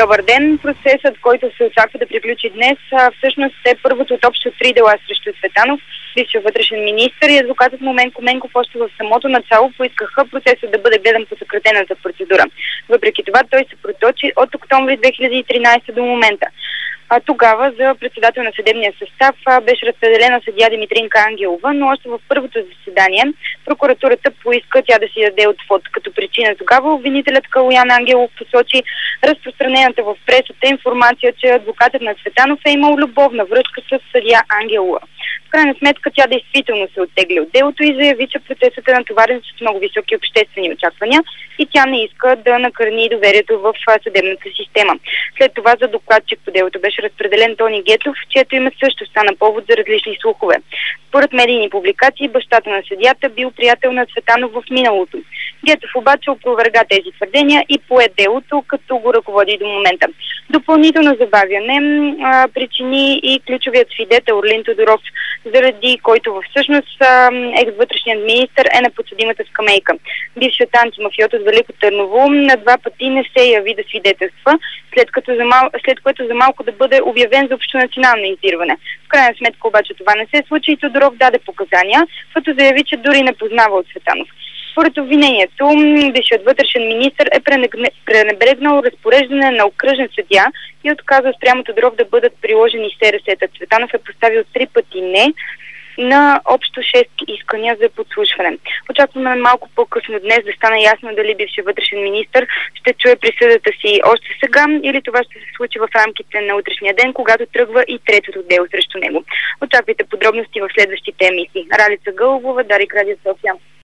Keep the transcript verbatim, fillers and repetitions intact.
Добър ден! Процесът, който се очаква да приключи днес, всъщност е първото от общо три дела срещу Цветанов, бившия вътрешен министър, и адвокатът му Менко Менков още в самото начало поискаха процесът да бъде гледан по съкратената процедура. Въпреки това той се проточи от октомври две хиляди и тринадесета до момента. А тогава за председател на съдебния състав а, беше разпределена съдия Димитринка Ангелова, но още в първото заседание прокуратурата поиска тя да си даде отвод. Като причина тогава обвинителят Калоян Ангелов посочи разпространената в пресата информация, че адвокатът на Цветанов е имал любовна връзка с съдия Ангелова. В крайна сметка тя действително се оттегли от делото и заяви, че процесът е натоварен с много високи обществени очаквания и тя не иска да накърни доверието в съдебната система. След това за докладчик по делото беше разпределен Тони Гетов, чието име също стана повод за различни слухове. Според медийни публикации, бащата на съдията бил приятел на Цветанов в миналото. Гетов обаче опроверга тези твърдения и пое делото, като го ръководи до момента. Допълнително забавяне а, причини и ключовият свидетел Орлин Тодоров, заради който всъщност екс-вътрешният министър е на подсъдимата скамейка. Бившият антимафиот от Велико Търново на два пъти не се яви да свидетелства, след, като за мал... след което за малко да бъде обявен за общонационално издирване. В крайна сметка обаче това не се случи и Тодоров даде показания, като заяви, че дори не познава от Цветанов. Според обвинението, бившият вътрешен министър е пренебрегнал разпореждане на окръжен съдия и отказа спрямо Тодоров да бъдат приложени СРС-та. Цветанов е поставил три пъти не на общо шест искания за подслушване. Очакваме малко по-късно днес да стане ясно дали бившият вътрешен министър ще чуе присъдата си още сега или това ще се случи в рамките на утрешния ден, когато тръгва и третото дело срещу него. Очаквайте подробности в следващите емисии. Ралица Гълъбова, Дарик Радио София.